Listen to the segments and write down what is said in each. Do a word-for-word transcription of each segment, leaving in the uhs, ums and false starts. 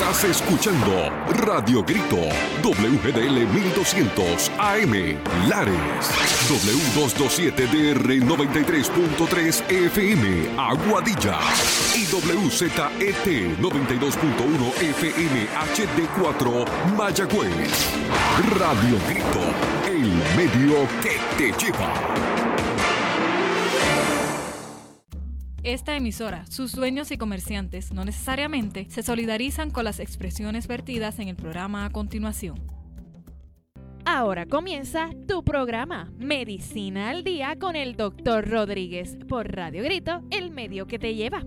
Estás escuchando Radio Grito, W G D L mil doscientos A M, Lares, W doscientos veintisiete D R noventa y tres punto tres F M, Aguadilla, y W Z E T noventa y dos punto uno F M H D cuatro, Mayagüez. Radio Grito, el medio que te lleva. Esta emisora, sus dueños y comerciantes no necesariamente se solidarizan con las expresiones vertidas en el programa a continuación. Ahora comienza tu programa Medicina al Día con el doctor Rodríguez por Radio Grito, el medio que te lleva.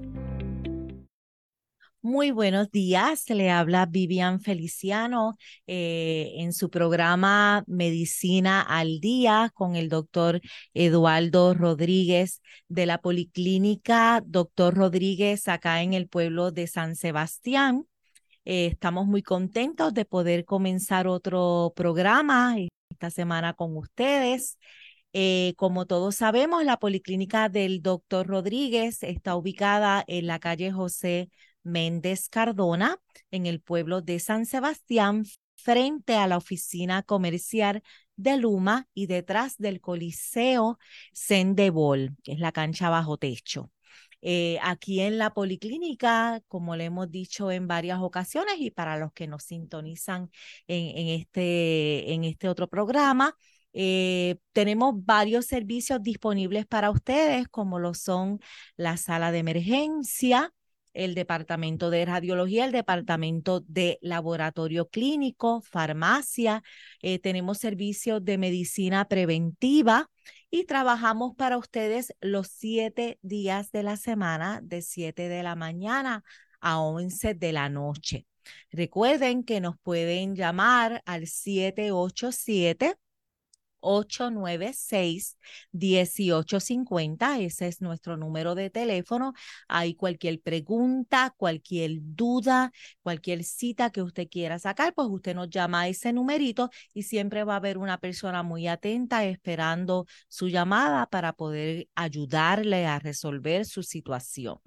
Muy buenos días, le habla Vivian Feliciano eh, en su programa Medicina al Día con el doctor Eduardo Rodríguez de la Policlínica Doctor Rodríguez acá en el pueblo de San Sebastián. Eh, estamos muy contentos de poder comenzar otro programa esta semana con ustedes. Eh, como todos sabemos, la Policlínica del doctor Rodríguez está ubicada en la calle José Méndez Cardona, en el pueblo de San Sebastián, frente a la oficina comercial de Luma y detrás del Coliseo Sendebol, que es la cancha bajo techo. Eh, aquí en la Policlínica, como le hemos dicho en varias ocasiones y para los que nos sintonizan en, en, este, en este otro programa, Eh, tenemos varios servicios disponibles para ustedes, como lo son la sala de emergencia, el departamento de radiología, el departamento de laboratorio clínico, farmacia. Eh, tenemos servicios de medicina preventiva y trabajamos para ustedes los siete días de la semana, de siete de la mañana a once de la noche. Recuerden que nos pueden llamar al siete ocho siete, ocho nueve seis, uno ocho cinco cero. Ese es nuestro número de teléfono. Hay cualquier pregunta, cualquier duda, cualquier cita que usted quiera sacar, pues usted nos llama a ese numerito y siempre va a haber una persona muy atenta esperando su llamada para poder ayudarle a resolver su situación.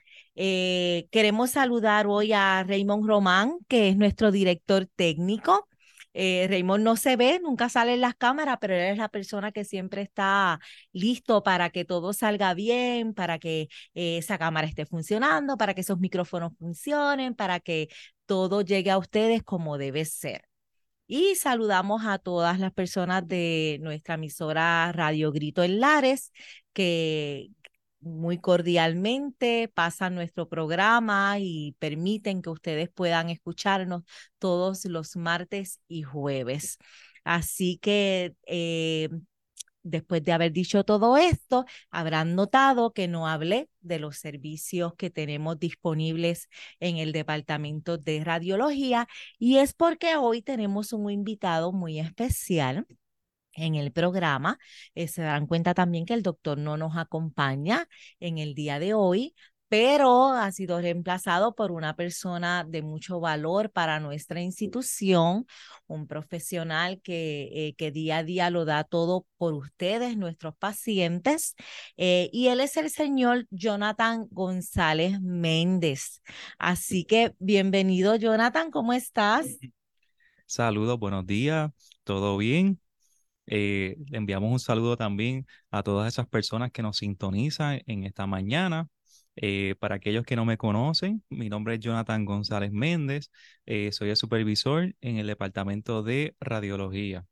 Eh, queremos saludar hoy a Raymond Román, que es nuestro director técnico. Eh, Raymond no se ve, nunca sale en las cámaras, pero él es la persona que siempre está listo para que todo salga bien, para que eh, esa cámara esté funcionando, para que esos micrófonos funcionen, para que todo llegue a ustedes como debe ser. Y saludamos a todas las personas de nuestra emisora Radio Grito en Lares, que muy cordialmente pasan nuestro programa y permiten que ustedes puedan escucharnos todos los martes y jueves. Así que eh, después de haber dicho todo esto, habrán notado que no hablé de los servicios que tenemos disponibles en el departamento de radiología, y es porque hoy tenemos un invitado muy especial en el programa. Eh, se darán cuenta también que el doctor no nos acompaña en el día de hoy, pero ha sido reemplazado por una persona de mucho valor para nuestra institución, un profesional que, eh, que día a día lo da todo por ustedes, nuestros pacientes, eh, y él es el señor Jonathan González Méndez. Así que bienvenido, Jonathan, ¿cómo estás? Saludos, buenos días, ¿todo bien? Eh, le enviamos un saludo también a todas esas personas que nos sintonizan en esta mañana. Eh, para aquellos que no me conocen, mi nombre es Jonathan González Méndez. Eh, soy el supervisor en el departamento de radiología.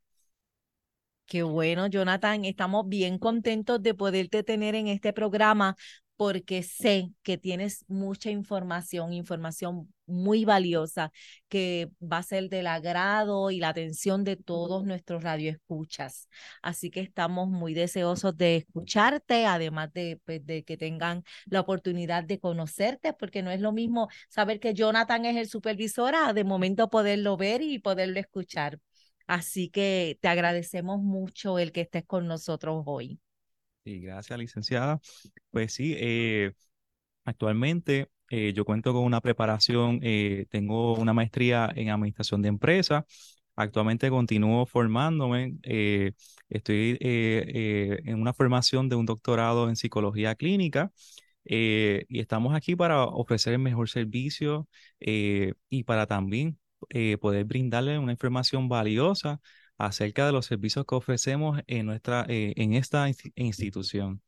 Qué bueno, Jonathan. Estamos bien contentos de poderte tener en este programa porque sé que tienes mucha información, información muy valiosa que va a ser del agrado y la atención de todos nuestros radioescuchas. Así que estamos muy deseosos de escucharte, además de, pues, de que tengan la oportunidad de conocerte, porque no es lo mismo saber que Jonathan es el supervisor a de momento poderlo ver y poderlo escuchar. Así que te agradecemos mucho el que estés con nosotros hoy. Y gracias, licenciada. Pues sí, eh, actualmente eh, yo cuento con una preparación, eh, tengo una maestría en administración de empresas. Actualmente continúo formándome, eh, estoy eh, eh, en una formación de un doctorado en psicología clínica eh, y estamos aquí para ofrecer el mejor servicio eh, y para también eh, poder brindarle una información valiosa acerca de los servicios que ofrecemos en nuestra, eh, en esta insti- institución.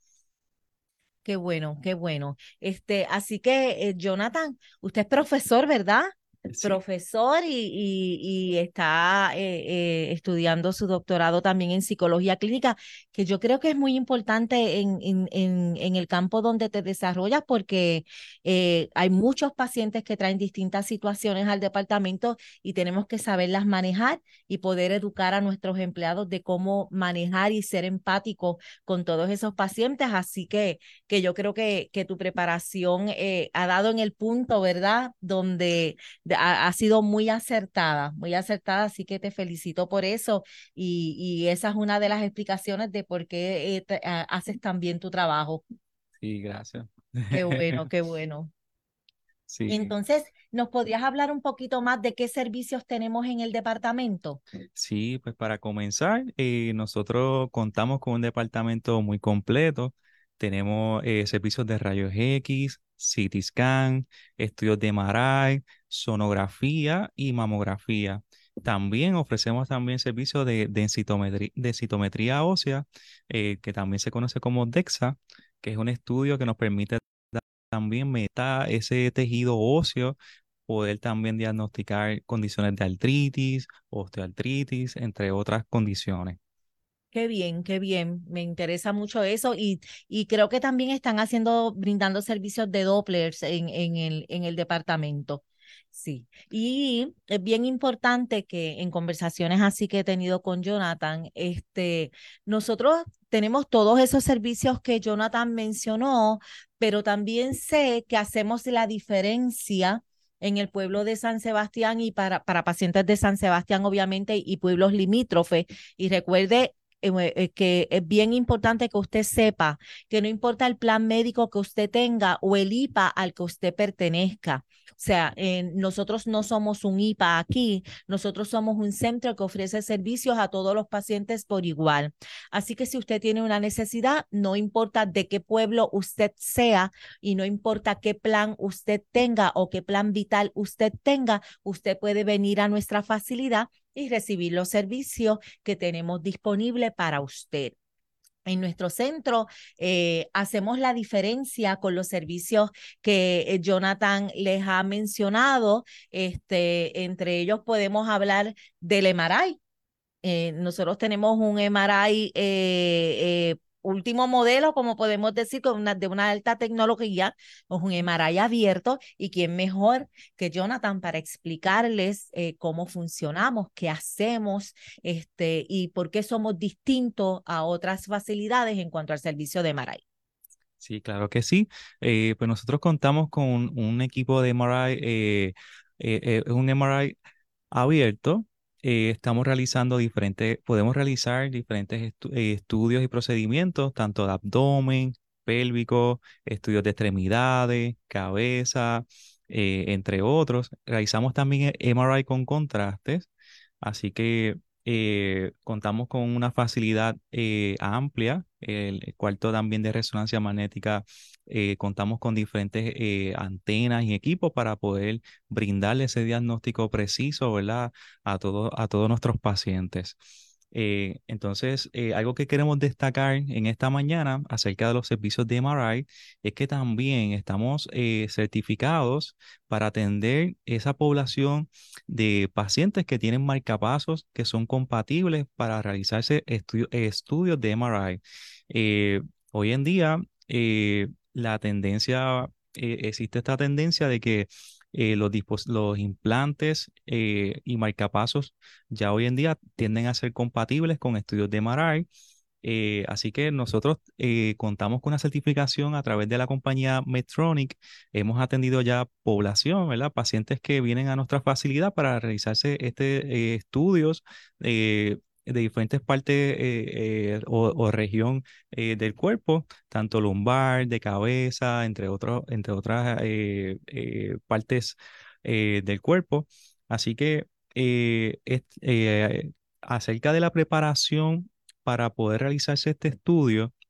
Qué bueno, qué bueno. Este, así que, eh, Jonathan, usted es profesor, ¿verdad? Sí. Profesor y, y- y está eh, eh, estudiando su doctorado también en psicología clínica, que yo creo que es muy importante en, en, en, en el campo donde te desarrollas, porque eh, hay muchos pacientes que traen distintas situaciones al departamento y tenemos que saberlas manejar y poder educar a nuestros empleados de cómo manejar y ser empáticos con todos esos pacientes. Así que que yo creo que, que tu preparación eh, ha dado en el punto, ¿verdad? Donde de- ha, ha sido muy acertada, muy acertada, así que te felicito por eso y, y esa es una de las explicaciones de por qué eh, te- ha- haces tan bien tu trabajo. Sí, gracias. Qué bueno, qué bueno. Sí, Entonces, ¿nos podrías hablar un poquito más de qué servicios tenemos en el departamento? sí, pues para comenzar, eh, nosotros contamos con un departamento muy completo. Tenemos eh, servicios de rayos X, C T scan, estudios de M R I, sonografía y mamografía. También ofrecemos también servicios de densitometría, densitometría ósea, eh, que también se conoce como DEXA, que es un estudio que nos permite también meta ese tejido óseo, poder también diagnosticar condiciones de artritis, osteoartritis, entre otras condiciones. Qué bien, qué bien. Me interesa mucho eso y, y creo que también están haciendo, brindando servicios de Dopplers en, en el, en el departamento. Sí, y es bien importante que en conversaciones así que he tenido con Jonathan, este, nosotros tenemos todos esos servicios que Jonathan mencionó, pero también sé que hacemos la diferencia en el pueblo de San Sebastián y para, para pacientes de San Sebastián, obviamente, y pueblos limítrofes. Y recuerde eh, eh, que es bien importante que usted sepa que no importa el plan médico que usted tenga o el I P A al que usted pertenezca. O sea, eh, nosotros no somos un I P A aquí, nosotros somos un centro que ofrece servicios a todos los pacientes por igual. Así que si usted tiene una necesidad, no importa de qué pueblo usted sea y no importa qué plan usted tenga o qué plan vital usted tenga, usted puede venir a nuestra facilidad y recibir los servicios que tenemos disponibles para usted. En nuestro centro eh, hacemos la diferencia con los servicios que eh, Jonathan les ha mencionado. Este, entre ellos podemos hablar del M R I. Eh, nosotros tenemos un M R I eh, eh, último modelo, como podemos decir, con una, de una alta tecnología, es un M R I abierto y quién mejor que Jonathan para explicarles eh, cómo funcionamos, qué hacemos este, y por qué somos distintos a otras facilidades en cuanto al servicio de M R I. Sí, claro que sí. Eh, pues nosotros contamos con un equipo de M R I, eh, eh, eh, un M R I abierto. Eh, estamos realizando diferentes, podemos realizar diferentes estu- eh, estudios y procedimientos, tanto de abdomen, pélvico, estudios de extremidades, cabeza, eh, entre otros. Realizamos también M R I con contrastes, así que eh, contamos con una facilidad eh, amplia. El cuarto también de resonancia magnética, eh, contamos con diferentes eh, antenas y equipos para poder brindarle ese diagnóstico preciso, ¿verdad? A, todo, a todos nuestros pacientes. Eh, entonces, eh, algo que queremos destacar en esta mañana acerca de los servicios de M R I es que también estamos eh, certificados para atender esa población de pacientes que tienen marcapasos que son compatibles para realizarse estu- estudios de M R I. Eh, Hoy en día, eh, la tendencia, eh, existe esta tendencia de que eh, los, dispos- los implantes eh, y marcapasos ya hoy en día tienden a ser compatibles con estudios de M R I. Eh, así que nosotros eh, contamos con una certificación a través de la compañía Medtronic. Hemos atendido ya población, ¿verdad? Pacientes que vienen a nuestra facilidad para realizarse este, eh, estudios eh, de diferentes partes eh, eh, o, o región eh, del cuerpo, tanto lumbar, de cabeza, entre otros, entre otras eh, eh, partes eh, del cuerpo. Así que eh, es- eh, acerca de la preparación para poder realizarse este estudio,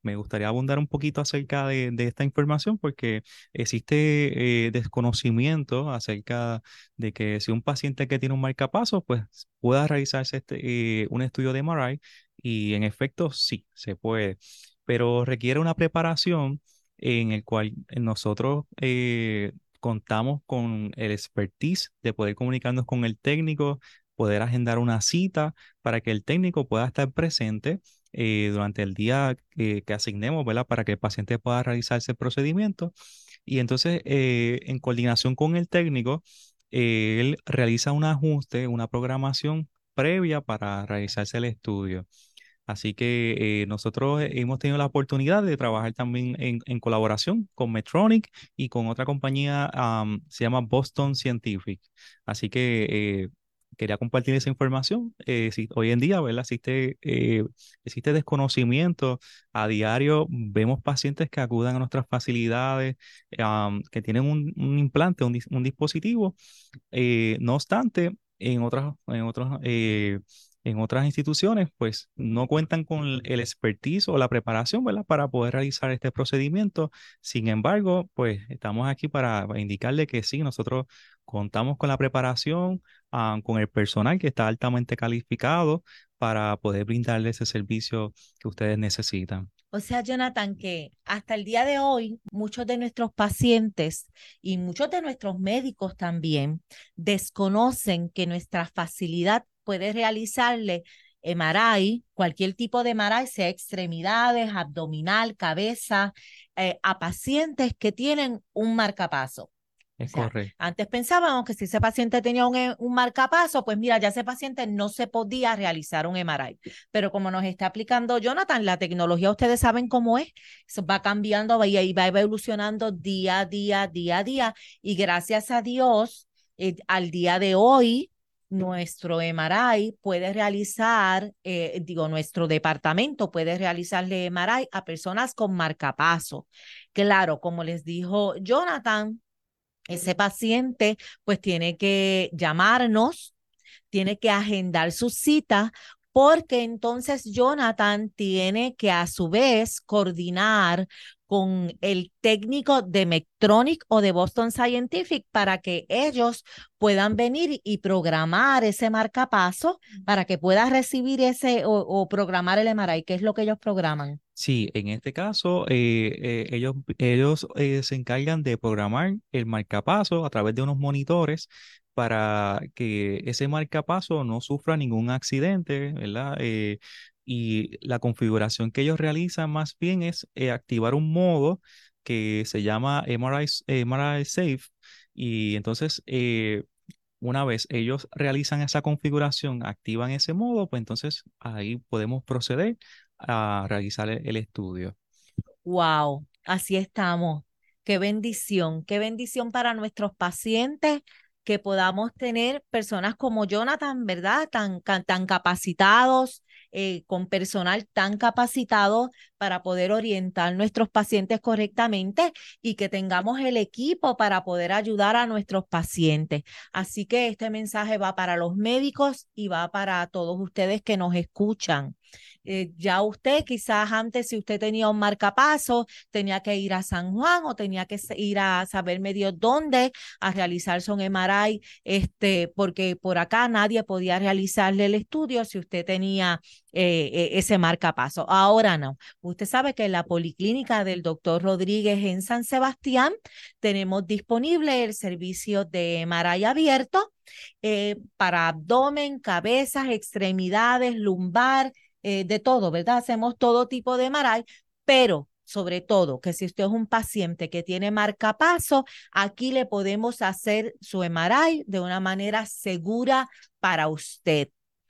me gustaría abundar un poquito acerca de, de esta información porque existe eh, desconocimiento acerca de que si un paciente que tiene un marcapasos, pues pueda realizarse este, eh, un estudio de M R I y en efecto sí, se puede, pero requiere una preparación en el cual nosotros eh, contamos con el expertise de poder comunicarnos con el técnico, poder agendar una cita para que el técnico pueda estar presente eh, durante el día que, que asignemos, ¿verdad? Para que el paciente pueda realizarse el procedimiento. Y entonces, eh, en coordinación con el técnico, eh, él realiza un ajuste, una programación previa para realizarse el estudio. Así que eh, nosotros hemos tenido la oportunidad de trabajar también en, en colaboración con Medtronic y con otra compañía, um, se llama Boston Scientific. Así que eh, quería compartir esa información. Eh, si, hoy en día, ¿verdad? Existe, eh, existe desconocimiento. A diario vemos pacientes que acudan a nuestras facilidades, um, que tienen un, un implante, un, dis- un dispositivo. Eh, no obstante, en otras, en otros... eh, en otras instituciones, pues no cuentan con el el expertise o la preparación, ¿verdad? Para poder realizar este procedimiento. Sin embargo, pues estamos aquí para, para indicarle que sí, nosotros contamos con la preparación, ah, con el personal que está altamente calificado para poder brindarle ese servicio que ustedes necesitan. O sea, Jonathan, que hasta el día de hoy muchos de nuestros pacientes y muchos de nuestros médicos también desconocen que nuestra facilidad puede realizarle M R I, cualquier tipo de M R I, sea extremidades, abdominal, cabeza, eh, a pacientes que tienen un marcapaso. O Es sea, correcto. antes pensábamos que si ese paciente tenía un, eh, un marcapaso, pues mira, ya ese paciente no se podía realizar un M R I. Pero como nos está aplicando Jonathan, la tecnología ustedes saben cómo es, eso va cambiando va, y va evolucionando día a día, día a día. Y gracias a Dios, eh, al día de hoy, nuestro M R I puede realizar, eh, digo, nuestro departamento puede realizarle M R I a personas con marcapaso. Claro, como les dijo Jonathan, ese paciente pues tiene que llamarnos, tiene que agendar su cita, porque entonces Jonathan tiene que a su vez coordinar con el técnico de Medtronic o de Boston Scientific para que ellos puedan venir y programar ese marcapaso para que pueda recibir ese o, o programar el M R I. ¿Qué es lo que ellos programan? Sí, en este caso, eh, eh, ellos, ellos eh, se encargan de programar el marcapaso a través de unos monitores para que ese marcapaso no sufra ningún accidente, ¿verdad? Eh, y la configuración que ellos realizan más bien es eh, activar un modo que se llama M R I, s- M R I Safe. Y entonces, eh, una vez ellos realizan esa configuración, activan ese modo, pues entonces ahí podemos proceder a realizar el, el estudio. Wow, así estamos. Qué bendición, qué bendición para nuestros pacientes que podamos tener personas como Jonathan, ¿verdad? Tan, ca- tan capacitados, eh, con personal tan capacitado para poder orientar nuestros pacientes correctamente y que tengamos el equipo para poder ayudar a nuestros pacientes. Así que este mensaje va para los médicos y va para todos ustedes que nos escuchan. Eh, ya usted quizás antes, si usted tenía un marcapaso, tenía que ir a San Juan o tenía que ir a saber medio dónde a realizarse un M R I, este, porque por acá nadie podía realizarle el estudio si usted tenía eh, eh, ese marcapaso. Ahora no. Usted sabe que en la policlínica del doctor Rodríguez en San Sebastián tenemos disponible el servicio de M R I abierto eh, para abdomen, cabezas, extremidades, lumbar, eh, de todo, ¿verdad? Hacemos todo tipo de M R I, pero sobre todo que si usted es un paciente que tiene marcapaso, aquí le podemos hacer su M R I de una manera segura para usted.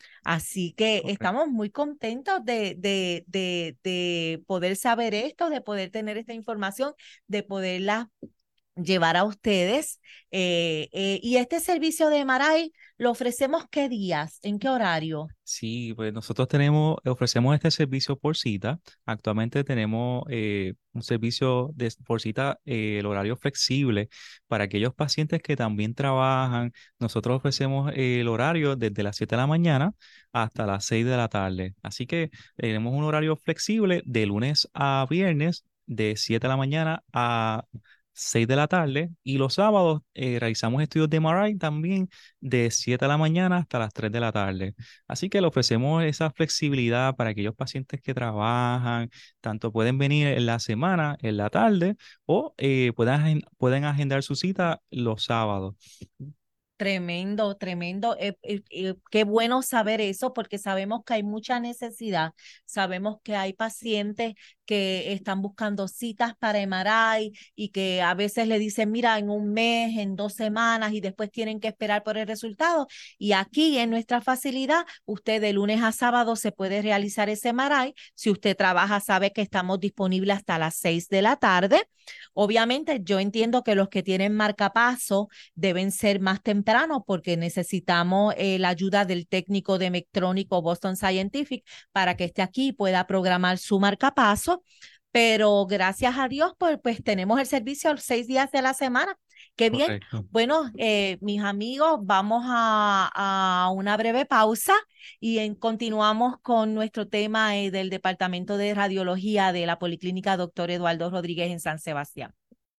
Así que Correcto. estamos muy contentos de, de, de, de poder saber esto, de poder tener esta información, de poderla llevar a ustedes. Eh, eh, y este servicio de M R I lo ofrecemos ¿qué días? ¿En qué horario? Sí, pues nosotros tenemos, ofrecemos este servicio por cita. Actualmente tenemos eh, un servicio de, por cita, eh, el horario flexible para aquellos pacientes que también trabajan. Nosotros ofrecemos eh, el horario desde las siete de la mañana hasta las seis de la tarde. Así que tenemos un horario flexible de lunes a viernes de siete de la mañana a seis de la tarde, y los sábados eh, realizamos estudios de M R I también de siete de la mañana hasta las tres de la tarde. Así que le ofrecemos esa flexibilidad para aquellos pacientes que trabajan, tanto pueden venir en la semana, en la tarde, o eh, pueden, agen- pueden agendar su cita los sábados. Tremendo, tremendo. Eh, eh, eh, qué bueno saber eso porque sabemos que hay mucha necesidad. Sabemos que hay pacientes que están buscando citas para M R I y que a veces le dicen, mira, en un mes, en dos semanas y después tienen que esperar por el resultado. Y aquí en nuestra facilidad, usted de lunes a sábado se puede realizar ese M R I. Si usted trabaja, sabe que estamos disponibles hasta las seis de la tarde. Obviamente, yo entiendo que los que tienen marcapaso deben ser más temprano porque necesitamos eh, la ayuda del técnico de Medtronic Boston Scientific para que esté aquí y pueda programar su marcapaso. Pero gracias a Dios, pues, pues tenemos el servicio los seis días de la semana. Qué bien. Correcto. Bueno, eh, mis amigos, vamos a, a una breve pausa y en, continuamos con nuestro tema eh, del Departamento de Radiología de la Policlínica Doctor Eduardo Rodríguez en San Sebastián.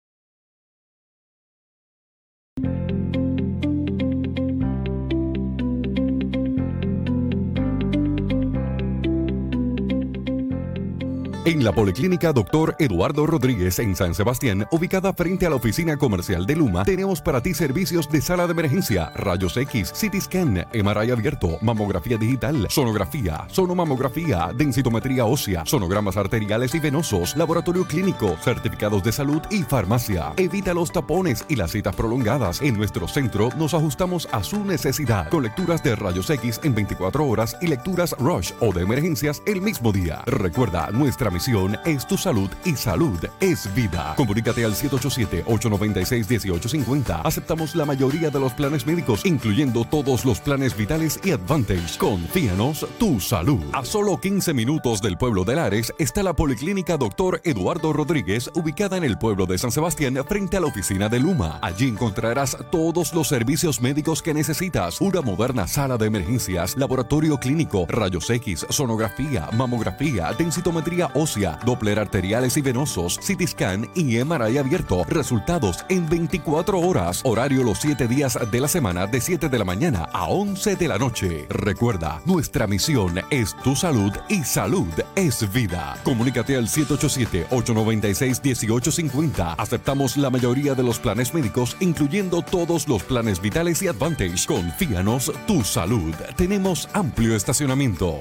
En la Policlínica Doctor Eduardo Rodríguez en San Sebastián, ubicada frente a la oficina comercial de Luma, tenemos para ti servicios de sala de emergencia, rayos X, C T scan, M R I abierto, mamografía digital, sonografía, sonomamografía, densitometría ósea, sonogramas arteriales y venosos, laboratorio clínico, certificados de salud y farmacia. Evita los tapones y las citas prolongadas. En nuestro centro nos ajustamos a su necesidad, con lecturas de rayos X en veinticuatro horas y lecturas Rush o de emergencias el mismo día. Recuerda, nuestra misión es tu salud y salud es vida. Comunícate al siete ocho siete, ocho nueve seis, uno ocho cinco cero. Aceptamos la mayoría de los planes médicos, incluyendo todos los planes vitales y Advantage. Confíanos tu salud. A solo quince minutos del pueblo de Lares está la Policlínica Doctor Eduardo Rodríguez, ubicada en el pueblo de San Sebastián, frente a la oficina de Luma. Allí encontrarás todos los servicios médicos que necesitas. Una moderna sala de emergencias, laboratorio clínico, rayos X, sonografía, mamografía, densitometría ósea, Doppler arteriales y venosos, C T scan y M R I abierto. Resultados en veinticuatro horas. Horario los siete días de la semana de siete de la mañana a once de la noche. Recuerda, nuestra misión es tu salud y salud es vida. Comunícate al siete ocho siete, ocho nueve seis, uno ocho cinco cero. Aceptamos la mayoría de los planes médicos, incluyendo todos los planes vitales y Advantage. Confíanos tu salud. Tenemos amplio estacionamiento.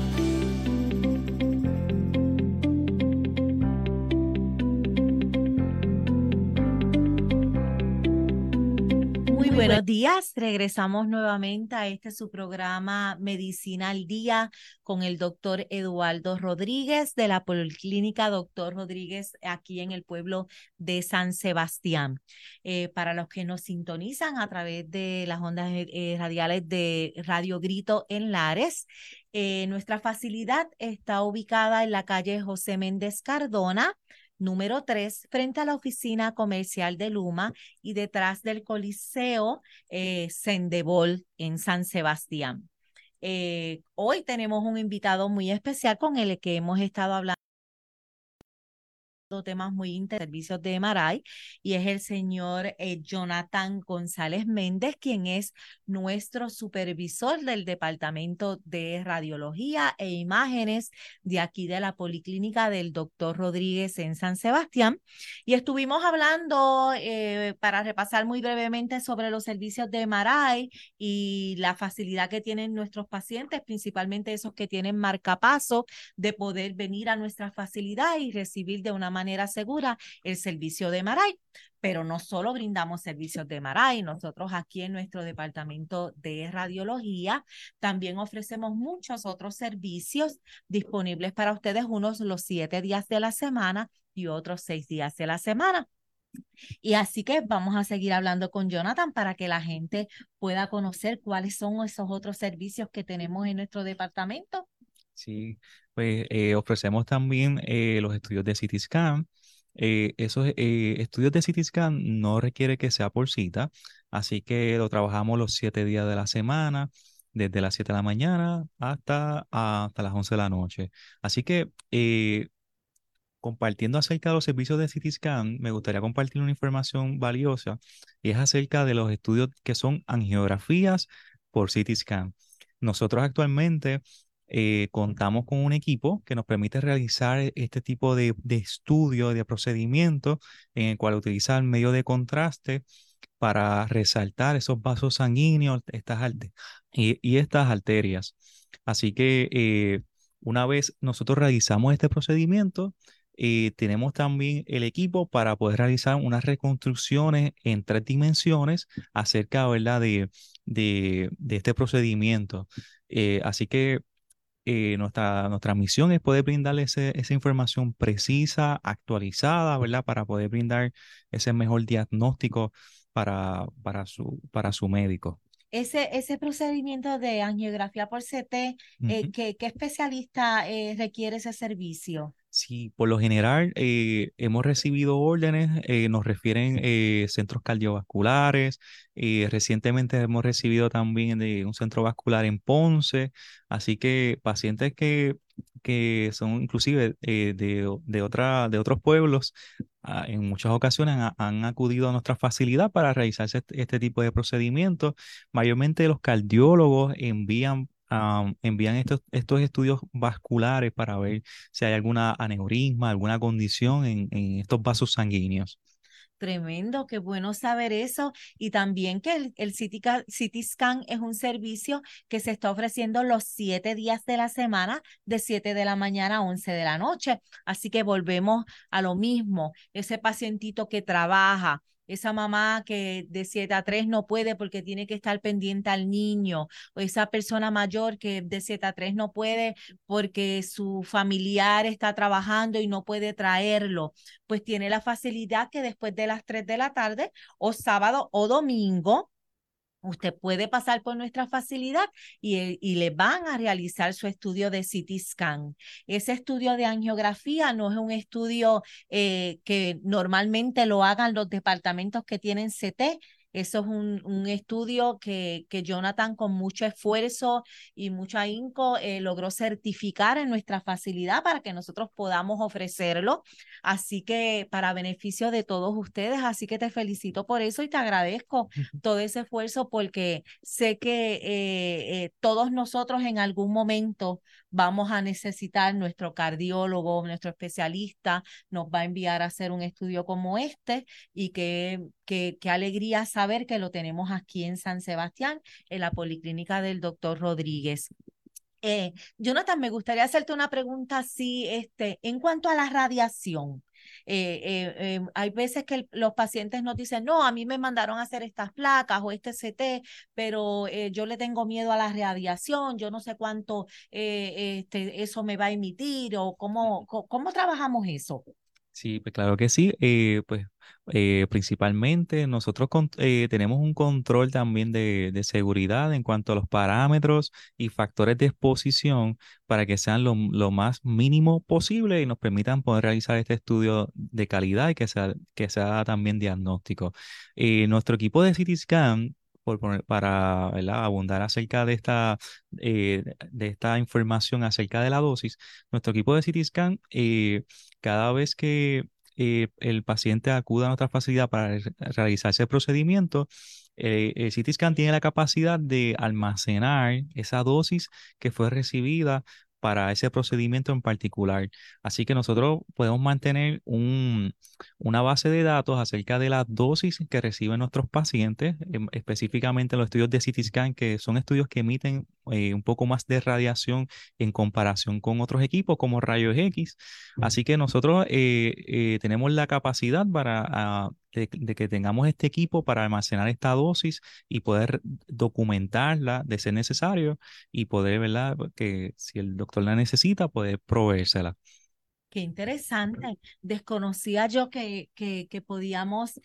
Buenos días, regresamos nuevamente a este su programa Medicina al Día con el doctor Eduardo Rodríguez de la Policlínica Doctor Rodríguez aquí en el pueblo de San Sebastián. Eh, para los que nos sintonizan a través de las ondas eh, radiales de Radio Grito en Lares, eh, nuestra facilidad está ubicada en la calle José Méndez Cardona, número tres, frente a la oficina comercial de Luma y detrás del Coliseo eh, Sendebol en San Sebastián. Eh, hoy tenemos un invitado muy especial con el que hemos estado hablando temas muy interesantes, servicios de M R I, y es el señor eh, Jonathan González Méndez, quien es nuestro supervisor del Departamento de Radiología e Imágenes de aquí de la Policlínica del doctor Rodríguez en San Sebastián. Y estuvimos hablando, eh, para repasar muy brevemente, sobre los servicios de M R I y la facilidad que tienen nuestros pacientes, principalmente esos que tienen marcapaso, de poder venir a nuestra facilidad y recibir de una manera segura el servicio de M R I. Pero no solo brindamos servicios de M R I, nosotros aquí en nuestro departamento de radiología también ofrecemos muchos otros servicios disponibles para ustedes, unos los siete días de la semana y otros seis días de la semana. Y así que vamos a seguir hablando con Jonathan para que la gente pueda conocer cuáles son esos otros servicios que tenemos en nuestro departamento. Sí, pues eh, ofrecemos también eh, los estudios de C T scan. Eh, esos eh, estudios de C T scan no requiere que sea por cita, así que lo trabajamos los siete días de la semana, desde las siete de la mañana hasta, hasta las once de la noche. Así que eh, compartiendo acerca de los servicios de C T scan, me gustaría compartir una información valiosa y es acerca de los estudios que son angiografías por C T scan. Nosotros actualmente eh, contamos con un equipo que nos permite realizar e- este tipo de, de estudio, de procedimiento, en el cual utiliza el medio de contraste para resaltar esos vasos sanguíneos estas arte- y, y estas arterias. Así que eh, una vez nosotros realizamos este procedimiento, eh, tenemos también el equipo para poder realizar unas reconstrucciones en tres dimensiones acerca, ¿verdad?, de, de, de este procedimiento. Eh, así que eh, nuestra, nuestra misión es poder brindarle ese- esa información precisa, actualizada, ¿verdad? Para poder brindar ese mejor diagnóstico para, para su, para su médico. Ese, ese procedimiento de angiografía por C T, eh, Ujú. ¿qué, qué especialista eh, requiere ese servicio? Sí, por lo general eh, hemos recibido órdenes, eh, nos refieren eh, centros cardiovasculares, eh, recientemente hemos recibido también de un centro vascular en Ponce, así que pacientes que, que son inclusive eh, de, o- de, otra, de otros pueblos, ah, en muchas ocasiones ha- han acudido a nuestra facilidad para realizarse este, este tipo de procedimientos. Mayormente los cardiólogos envían... am, envían estos, estos estudios vasculares para ver si hay alguna aneurisma, alguna condición en, en estos vasos sanguíneos. Tremendo, qué bueno saber eso. Y también que el, el C T, ca- C T scan es un servicio que se está ofreciendo los siete días de la semana, de siete de la mañana a once de la noche. Así que volvemos a lo mismo. Ese pacientito que trabaja, esa mamá que de siete a tres no puede porque tiene que estar pendiente al niño, o esa persona mayor que de siete a tres no puede porque su familiar está trabajando y no puede traerlo, pues tiene la facilidad que después de las tres de la tarde o sábado o domingo, usted puede pasar por nuestra facilidad y, eh, y le van a realizar su estudio de C T scan. Ese estudio de angiografía no es un estudio eh, que normalmente lo hagan los departamentos que tienen C T. Eso es un, un estudio que, que Jonathan con mucho esfuerzo y mucho ahínco eh, logró certificar en nuestra facilidad para que nosotros podamos ofrecerlo. Así que para beneficio de todos ustedes, así que te felicito por eso y te agradezco todo ese esfuerzo porque sé que eh, eh, todos nosotros en algún momento vamos a necesitar nuestro cardiólogo, nuestro especialista, nos va a enviar a hacer un estudio como este y qué que, que alegría saber que lo tenemos aquí en San Sebastián, en la Policlínica del doctor Rodríguez. Eh, Jonathan, me gustaría hacerte una pregunta así, este, en cuanto a la radiación. Eh, eh, eh, hay veces que el- los pacientes nos dicen, no, a mí me mandaron a hacer estas placas o este C T, pero eh, yo le tengo miedo a la radiación, yo no sé cuánto eh, este, eso me va a emitir o cómo, co- cómo trabajamos eso. Sí, pues claro que sí. Eh, pues eh, principalmente nosotros con- eh, tenemos un control también de, de seguridad en cuanto a los parámetros y factores de exposición para que sean lo, lo más mínimo posible y nos permitan poder realizar este estudio de calidad y que sea, que sea también diagnóstico. Eh, nuestro equipo de C T scan, por poner- para, ¿verdad?, abundar acerca de esta, eh, de esta información acerca de la dosis, nuestro equipo de C T scan eh, cada vez que eh, el paciente acuda a nuestra facilidad para re- realizarse el procedimiento, eh, el C T scan tiene la capacidad de almacenar esa dosis que fue recibida para ese procedimiento en particular. Así que nosotros podemos mantener un, una base de datos acerca de las dosis que reciben nuestros pacientes, em, específicamente los estudios de C T scan, que son estudios que emiten eh, un poco más de radiación en comparación con otros equipos como rayos X. Así que nosotros eh, eh, tenemos la capacidad para, ah, de, de que tengamos este equipo para almacenar esta dosis y poder documentarla de ser necesario y poder, ¿verdad?, que si el doctor la necesita, poder proveérsela. Qué interesante. Desconocía yo que, que, que podíamos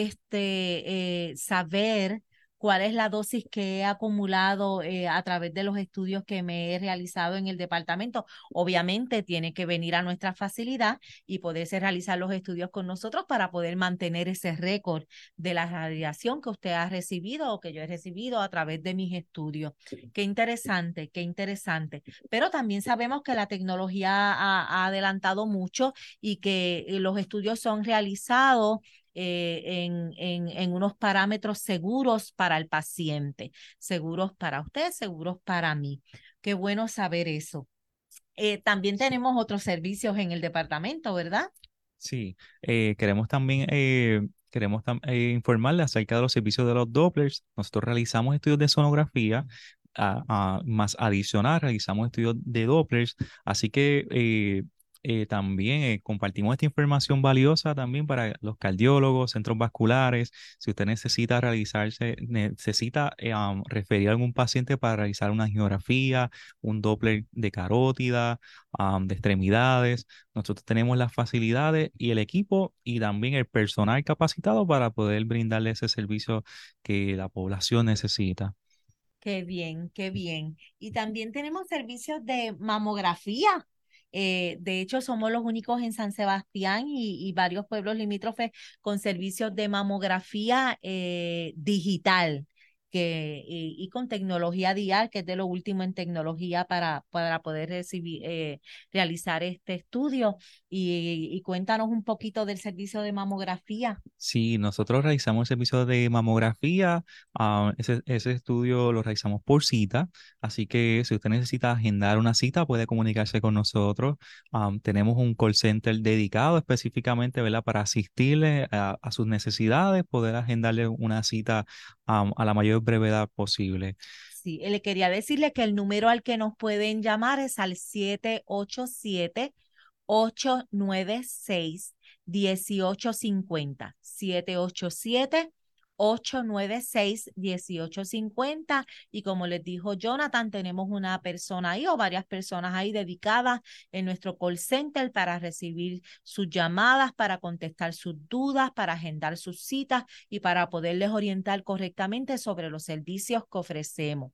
este, eh, saber cuál es la dosis que he acumulado eh, a través de los estudios que me he realizado en el departamento. Obviamente tiene que venir a nuestra facilidad y poderse realizar los estudios con nosotros para poder mantener ese récord de la radiación que usted ha recibido o que yo he recibido a través de mis estudios. Qué interesante, qué interesante. Pero también sabemos que la tecnología ha, ha adelantado mucho y que eh, los estudios son realizados eh, en, en, en unos parámetros seguros para el paciente, seguros para usted, seguros para mí. Qué bueno saber eso. Eh, también tenemos otros servicios en el departamento, ¿verdad? Sí, eh, queremos también eh, queremos tam- eh, informarle acerca de los servicios de los Dopplers. Nosotros realizamos estudios de sonografía, a- a- más adicional, realizamos estudios de Dopplers, así que eh, eh, también eh, compartimos esta información valiosa también para los cardiólogos, centros vasculares. Si usted necesita realizarse, necesita eh, um, referir a algún paciente para realizar una angiografía, un Doppler de carótida, um, de extremidades. Nosotros tenemos las facilidades y el equipo y también el personal capacitado para poder brindarle ese servicio que la población necesita. Qué bien, qué bien. Y también tenemos servicios de mamografía. Eh, de hecho, somos los únicos en San Sebastián y, y varios pueblos limítrofes con servicios de mamografía eh, digital que, y, y con tecnología D I A R, que es de lo último en tecnología para, para poder recibir, eh, realizar este estudio. Y, y cuéntanos un poquito del servicio de mamografía. Sí, nosotros realizamos el servicio de mamografía. Ah, ese, ese estudio lo realizamos por cita, así que si usted necesita agendar una cita, puede comunicarse con nosotros. Ah, tenemos un call center dedicado específicamente, ¿verdad? Para asistirle a, a sus necesidades, poder agendarle una cita ah, a la mayor brevedad posible. Sí, le quería decirle que el número al que nos pueden llamar es al siete ocho siete, ocho nueve seis, uno ocho cinco cero. siete ocho siete, ocho nueve seis, uno ocho cinco cero. Y como les dijo Jonathan, tenemos una persona ahí o varias personas ahí dedicadas en nuestro call center para recibir sus llamadas, para contestar sus dudas, para agendar sus citas y para poderles orientar correctamente sobre los servicios que ofrecemos.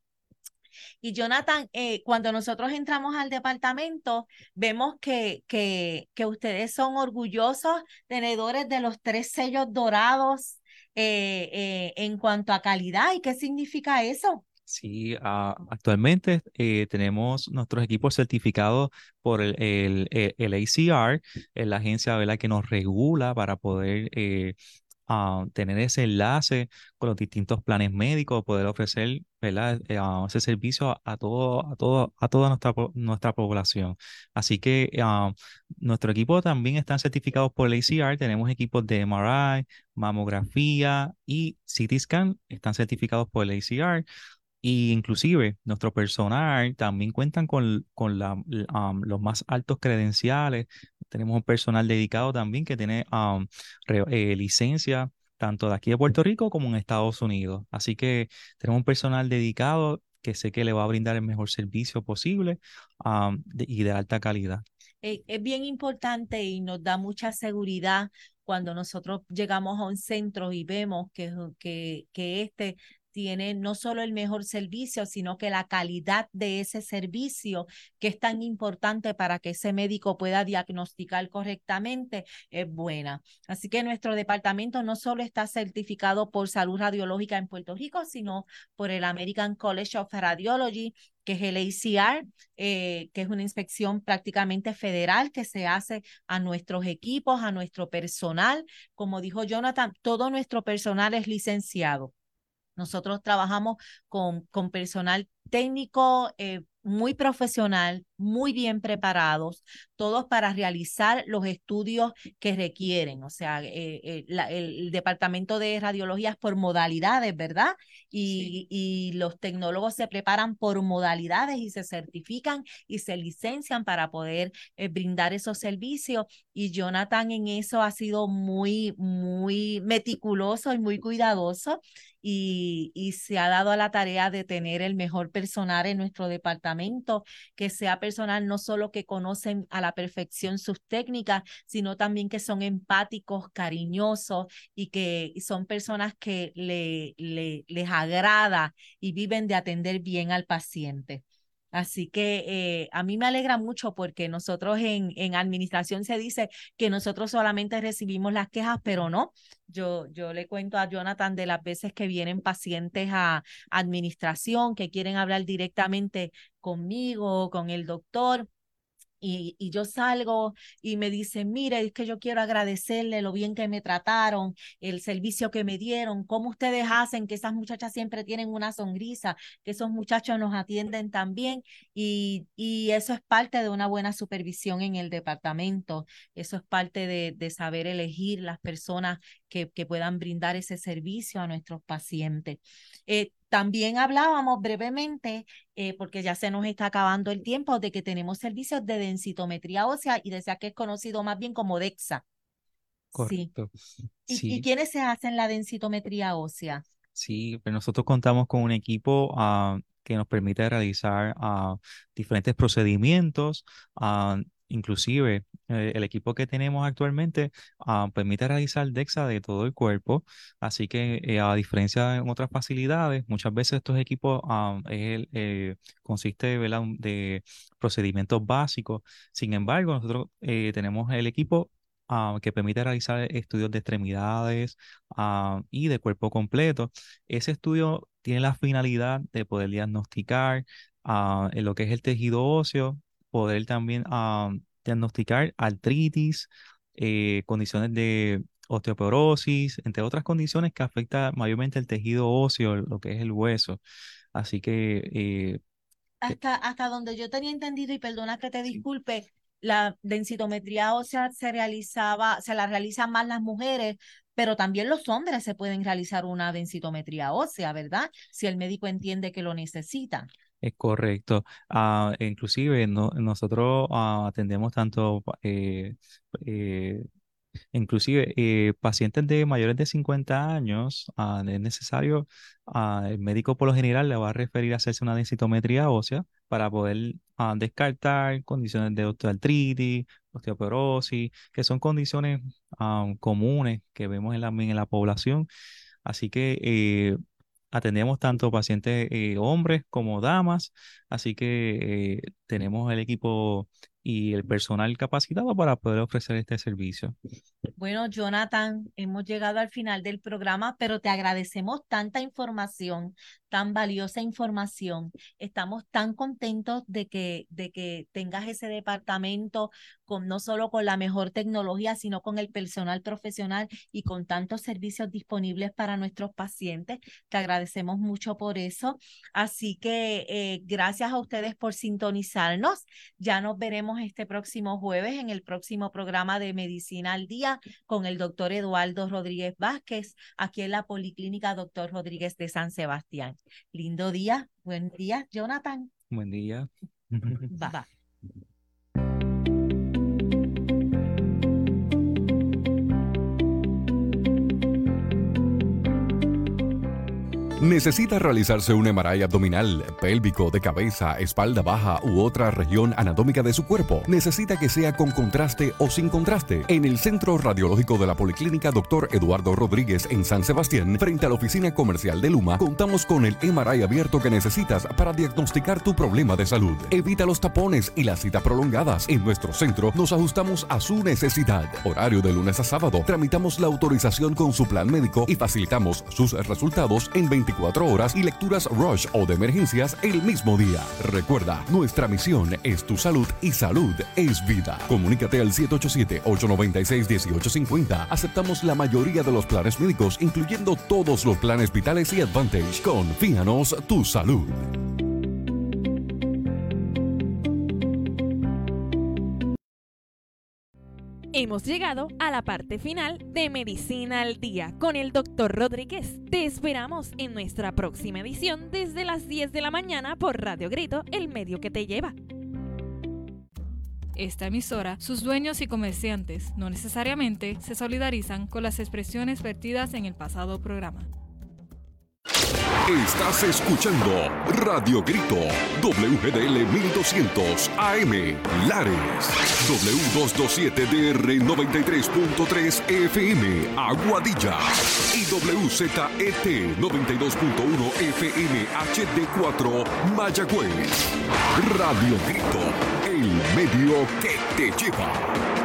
Y Jonathan, eh, cuando nosotros entramos al departamento, vemos que, que, que ustedes son orgullosos tenedores de los tres sellos dorados eh, eh, en cuanto a calidad. ¿Y qué significa eso? Sí, ah, actualmente eh, tenemos nuestros equipos certificados por el, el, el- el A C R, es la agencia, ¿verdad?, que nos regula para poder eh, ah, tener ese enlace con los distintos planes médicos, poder ofrecer, ¿verdad?, eh, ah, ese servicio a, a todo, a todo, a toda nuestra, po- nuestra población. Así que ah, nuestro equipo también están certificados por el A C R. Tenemos equipos de M R I, mamografía y C T scan, están certificados por el A C R. Y inclusive nuestro personal también cuentan con, con la, l- um, los más altos credenciales. Tenemos un personal dedicado también que tiene um, re- eh, licencia tanto de aquí de Puerto Rico como en Estados Unidos. Así que tenemos un personal dedicado que sé que le va a brindar el mejor servicio posible um, de- y de alta calidad. Eh, es bien importante y nos da mucha seguridad cuando nosotros llegamos a un centro y vemos que, que, que este tiene no solo el mejor servicio, sino que la calidad de ese servicio, que es tan importante para que ese médico pueda diagnosticar correctamente, es buena. Así que nuestro departamento no solo está certificado por Salud Radiológica en Puerto Rico, sino por el American College of Radiology, que es el A C R, eh, que es una inspección prácticamente federal que se hace a nuestros equipos, a nuestro personal. Como dijo Jonathan, todo nuestro personal es licenciado. Nosotros trabajamos con, con personal técnico eh, muy profesional, muy bien preparados, todos para realizar los estudios que requieren. O sea, eh, eh, la, el, el departamento de radiología es por modalidades, ¿verdad? Y, sí. y los tecnólogos se preparan por modalidades y se certifican y se licencian para poder eh, brindar esos servicios. Y Jonathan en eso ha sido muy, muy meticuloso y muy cuidadoso. Y, y se ha dado a la tarea de tener el mejor personal personal en nuestro departamento, que sea personal no solo que conocen a la perfección sus técnicas, sino también que son empáticos, cariñosos y que son personas que le, le, les agrada y viven de atender bien al paciente. Así que eh, a mí me alegra mucho porque nosotros en, en administración se dice que nosotros solamente recibimos las quejas, pero no. Yo, yo le cuento a Jonathan de las veces que vienen pacientes a administración que quieren hablar directamente conmigo, con el doctor. Y, y yo salgo y me dicen, mire, es que yo quiero agradecerle lo bien que me trataron, el servicio que me dieron, cómo ustedes hacen que esas muchachas siempre tienen una sonrisa, que esos muchachos nos atienden tan bien. Y, y eso es parte de una buena supervisión en el departamento. Eso es parte de, de saber elegir las personas que, que puedan brindar ese servicio a nuestros pacientes. Eh, También hablábamos brevemente, eh, porque ya se nos está acabando el tiempo, de que tenemos servicios de densitometría ósea y decía que es conocido más bien como DEXA. Correcto. Sí. ¿Y, Sí. ¿Y quiénes se hacen la densitometría ósea? Sí, pero nosotros contamos con un equipo uh, que nos permite realizar uh, diferentes procedimientos, uh, inclusive eh, el equipo que tenemos actualmente uh, permite realizar DEXA de todo el cuerpo, así que eh, a diferencia de otras facilidades, muchas veces estos equipos uh, es, eh, consiste, ¿verdad?, de procedimientos básicos. Sin embargo, nosotros eh, tenemos el equipo Uh, que permite realizar estudios de extremidades uh, y de cuerpo completo. Ese estudio tiene la finalidad de poder diagnosticar uh, en lo que es el tejido óseo, poder también uh, diagnosticar artritis, eh, condiciones de osteoporosis, entre otras condiciones que afectan mayormente el tejido óseo, lo que es el hueso. Así que... Eh, hasta, hasta donde yo tenía entendido, y perdona que te disculpe, la densitometría ósea se realizaba, se la realizan más las mujeres, pero también los hombres se pueden realizar una densitometría ósea, ¿verdad? Si el médico entiende que lo necesita. Es correcto. Uh, inclusive no, nosotros uh, atendemos tanto, eh, eh, inclusive eh, pacientes de mayores de cincuenta años, uh, es necesario, uh, el médico por lo general le va a referir a hacerse una densitometría ósea para poder uh, descartar condiciones de osteoartritis, osteoporosis, que son condiciones uh, comunes que vemos en la, en la población. Así que eh, atendemos tanto pacientes eh, hombres como damas, así que eh, tenemos el equipo y el personal capacitado para poder ofrecer este servicio. Bueno, Jonathan, hemos llegado al final del programa, pero te agradecemos tanta información, tan valiosa información. Estamos tan contentos de que, de que tengas ese departamento con no solo con la mejor tecnología, sino con el personal profesional y con tantos servicios disponibles para nuestros pacientes. Te agradecemos mucho por eso. Así que eh, gracias a ustedes por sintonizarnos. Ya nos veremos este próximo jueves en el próximo programa de Medicina al Día con el doctor Eduardo Rodríguez Vázquez, aquí en la Policlínica Doctor Rodríguez de San Sebastián. Lindo día. Buen día, Jonathan. Buen día. Va. Va. ¿Necesita realizarse un M R I abdominal, pélvico, de cabeza, espalda baja u otra región anatómica de su cuerpo? ¿Necesita que sea con contraste o sin contraste? En el Centro Radiológico de la Policlínica doctor Eduardo Rodríguez en San Sebastián, frente a la oficina comercial de Luma, contamos con el M R I abierto que necesitas para diagnosticar tu problema de salud. Evita los tapones y las citas prolongadas. En nuestro centro nos ajustamos a su necesidad. Horario de lunes a sábado. Tramitamos la autorización con su plan médico y facilitamos sus resultados en veinticuatro horas y lecturas rush o de emergencias el mismo día. Recuerda, nuestra misión es tu salud y salud es vida. Comunícate al siete ocho siete, ocho nueve seis, uno ocho cinco cero. Aceptamos la mayoría de los planes médicos, incluyendo todos los planes vitales y Advantage. Confíanos tu salud. Hemos llegado a la parte final de Medicina al Día con el doctor Rodríguez. Te esperamos en nuestra próxima edición desde las diez de la mañana por Radio Grito, el medio que te lleva. Esta emisora, sus dueños y comerciantes no necesariamente se solidarizan con las expresiones vertidas en el pasado programa. Estás escuchando Radio Grito, W G D L mil doscientos A M, Lares, W doscientos veintisiete D R noventa y tres punto tres F M, Aguadilla, y W Z E T noventa y dos punto uno F M H D cuatro, Mayagüez. Radio Grito, el medio que te lleva.